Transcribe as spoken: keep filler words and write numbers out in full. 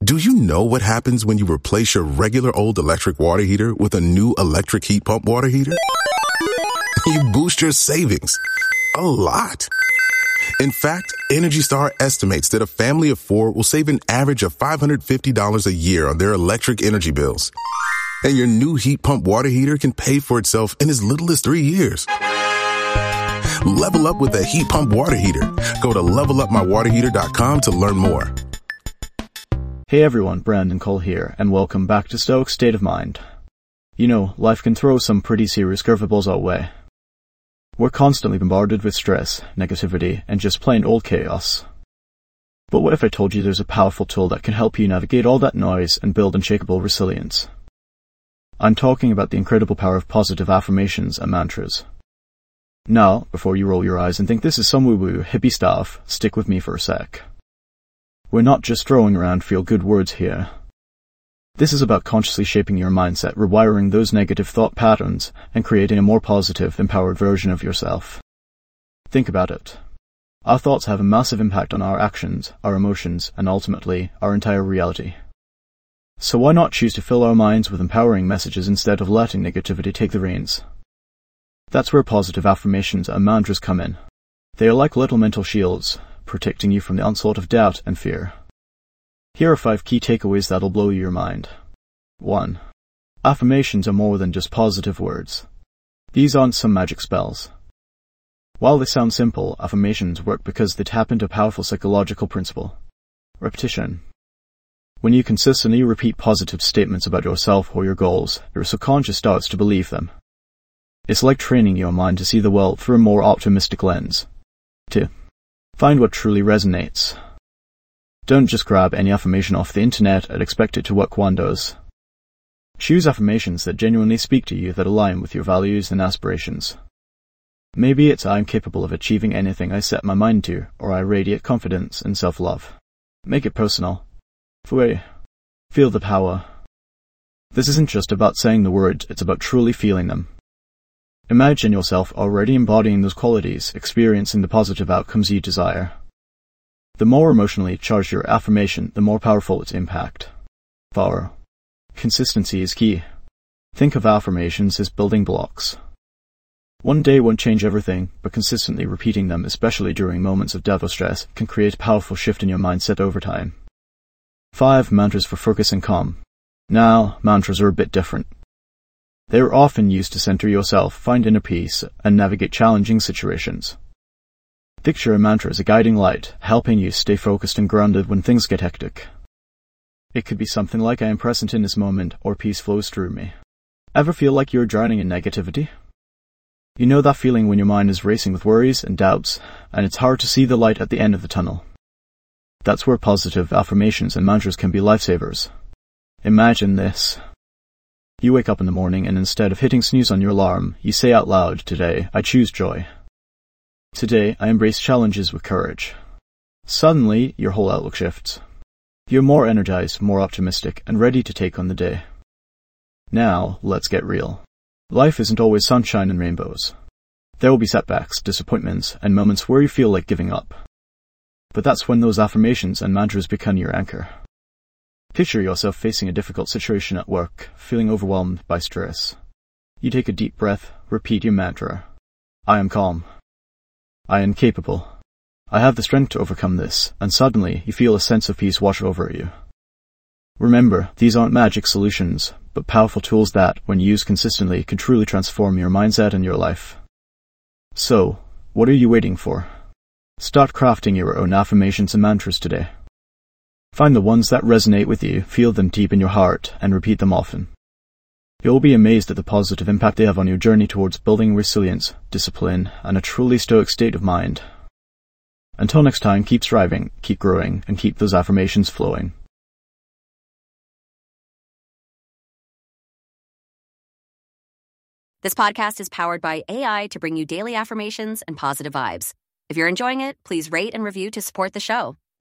Do you know what happens when you replace your regular old electric water heater with a new electric heat pump water heater? You boost your savings a lot. In fact, Energy Star estimates that a family of four will save an average of five hundred fifty dollars a year on their electric energy bills. And your new heat pump water heater can pay for itself in as little as three years. Level up with a heat pump water heater. Go to level up my water heater dot com to learn more. Hey everyone, Brandon Cole here, and welcome back to Stoic State of Mind. You know, life can throw some pretty serious curveballs our way. We're constantly bombarded with stress, negativity, and just plain old chaos. But what if I told you there's a powerful tool that can help you navigate all that noise and build unshakable resilience? I'm talking about the incredible power of positive affirmations and mantras. Now, before you roll your eyes and think this is some woo-woo, hippie stuff, stick with me for a sec. We're not just throwing around feel-good words here. This is about consciously shaping your mindset, rewiring those negative thought patterns, and creating a more positive, empowered version of yourself. Think about it. Our thoughts have a massive impact on our actions, our emotions, and ultimately, our entire reality. So why not choose to fill our minds with empowering messages instead of letting negativity take the reins? That's where positive affirmations and mantras come in. They are like little mental shields, protecting you from the onslaught of doubt and fear. Here are five key takeaways that'll blow your mind. one. Affirmations are more than just positive words. These aren't some magic spells. While they sound simple, affirmations work because they tap into a powerful psychological principle: repetition. When you consistently repeat positive statements about yourself or your goals, your subconscious starts to believe them. It's like training your mind to see the world through a more optimistic lens. two. Find what truly resonates. Don't just grab any affirmation off the internet and expect it to work wonders. Choose affirmations that genuinely speak to you, that align with your values and aspirations. Maybe it's I'm capable of achieving anything I set my mind to, or I radiate confidence and self-love. Make it personal. Fui. Feel the power. This isn't just about saying the words, it's about truly feeling them. Imagine yourself already embodying those qualities, experiencing the positive outcomes you desire. The more emotionally charged your affirmation, the more powerful its impact. four. Consistency is key. Think of affirmations as building blocks. One day won't change everything, but consistently repeating them, especially during moments of doubt or stress, can create a powerful shift in your mindset over time. five. Mantras for focus and calm. Now, mantras are a bit different. They are often used to center yourself, find inner peace, and navigate challenging situations. Picture a mantra as a guiding light, helping you stay focused and grounded when things get hectic. It could be something like I am present in this moment, or peace flows through me. Ever feel like you're drowning in negativity? You know that feeling when your mind is racing with worries and doubts, and it's hard to see the light at the end of the tunnel. That's where positive affirmations and mantras can be lifesavers. Imagine this. You wake up in the morning and instead of hitting snooze on your alarm, you say out loud, "Today, I choose joy. Today, I embrace challenges with courage." Suddenly, your whole outlook shifts. You're more energized, more optimistic, and ready to take on the day. Now, let's get real. Life isn't always sunshine and rainbows. There will be setbacks, disappointments, and moments where you feel like giving up. But that's when those affirmations and mantras become your anchor. Picture yourself facing a difficult situation at work, feeling overwhelmed by stress. You take a deep breath, repeat your mantra. I am calm. I am capable. I have the strength to overcome this, and suddenly you feel a sense of peace wash over you. Remember, these aren't magic solutions, but powerful tools that, when used consistently, can truly transform your mindset and your life. So, what are you waiting for? Start crafting your own affirmations and mantras today. Find the ones that resonate with you, feel them deep in your heart, and repeat them often. You'll be amazed at the positive impact they have on your journey towards building resilience, discipline, and a truly stoic state of mind. Until next time, keep striving, keep growing, and keep those affirmations flowing. This podcast is powered by A I to bring you daily affirmations and positive vibes. If you're enjoying it, please rate and review to support the show.